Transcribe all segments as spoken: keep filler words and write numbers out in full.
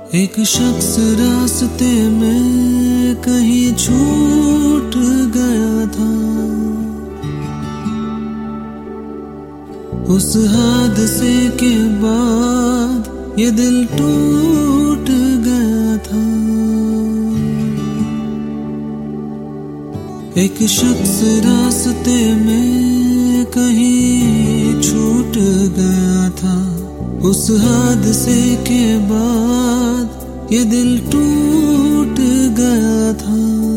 एक शख्स रास्ते में कहीं छूट गया था। उस हादसे के बाद ये दिल टूट गया था। एक शख्स रास्ते में कहीं छूट गया था। उस हादसे के बाद ये दिल टूट गया था।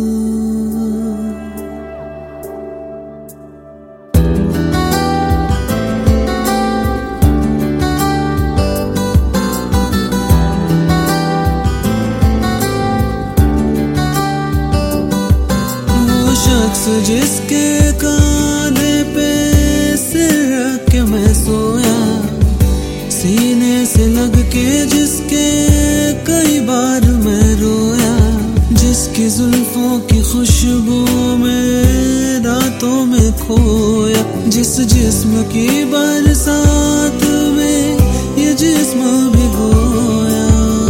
वो शख्स जिसके कांधे पे सिर रख के मैं सोया, सीने से लग के जिसके कई बार मैं रोया, जिसकी जुल्फों की खुशबू में रातों में खोया, जिस जिस्म की बरसात में ये जिस्म भिगोया।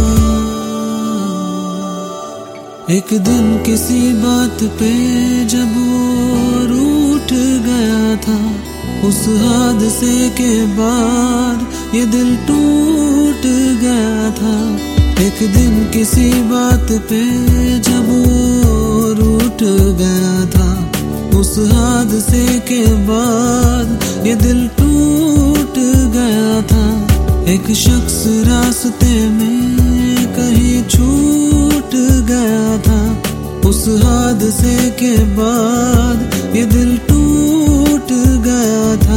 एक दिन किसी बात पे जब वो रूठ गया था, उस हादसे के बाद ये दिल टूट गया था। एक दिन किसी बात पे जब वो रूठ गया था, उस हादसे के बाद ये दिल टूट गया था। एक शख्स रास्ते में कहीं छूट गया था। उस हादसे के बाद ये दिल टूट गया था।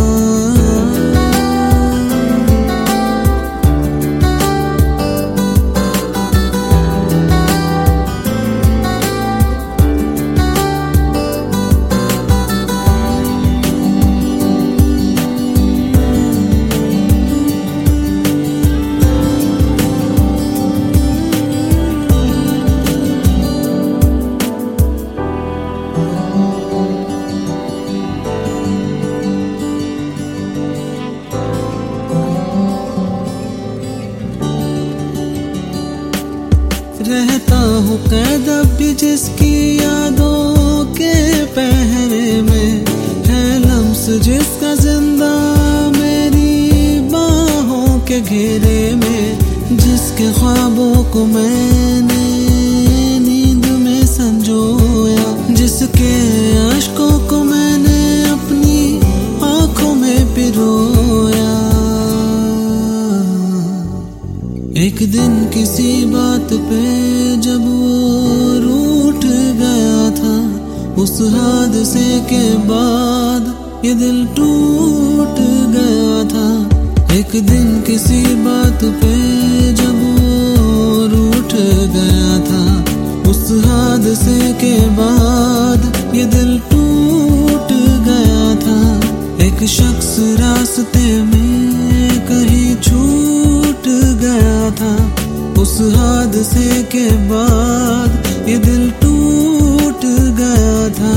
रहता हूँ कैद अब भी जिसकी यादों के पहरे में, है लम्स जिसका जिंदा मेरी बाहों के घेरे में, जिसके ख्वाबों को मैंने नींद में संजोया, जिसके आशिकों को मैंने अपनी आंखों में पिरोया। एक दिन किसी बात पे जब वो रूठ गया था, उस हादसे के बाद ये दिल टूट गया था। एक दिन किसी बात पे जब वो रूठ गया था, उस हादसे के बाद ये दिल टूट गया था। एक शख्स रास्ते में कहीं छूट गया था। उस हादसे के बाद ये दिल टूट गया था।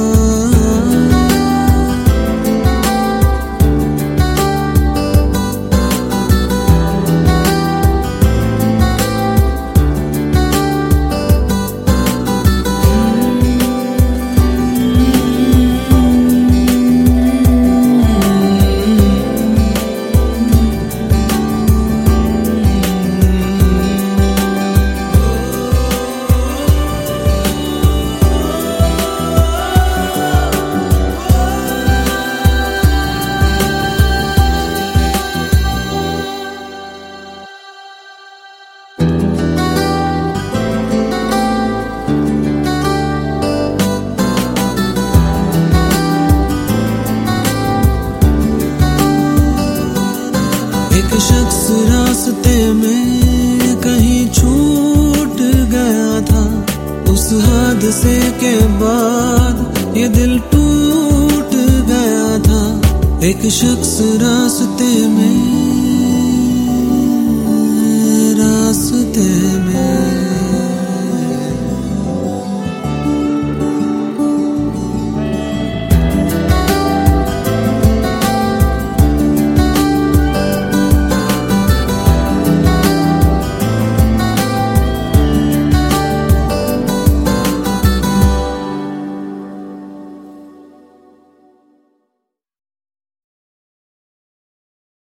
एक शख्स रास्ते में कहीं छूट गया था। उस हादसे के बाद ये दिल टूट गया था। एक शख्स रास्ते में रास्ते में